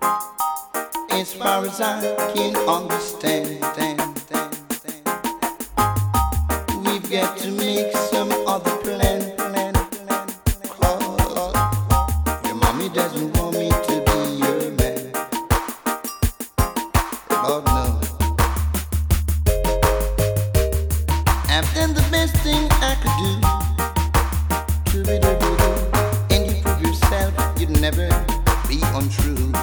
As far as I can understand, we've got to make some other plan. 'Cause your mommy doesn't want me to be your man. Lord knows. I've done the best thing I could do. And you prove yourself, you'd never be untrue.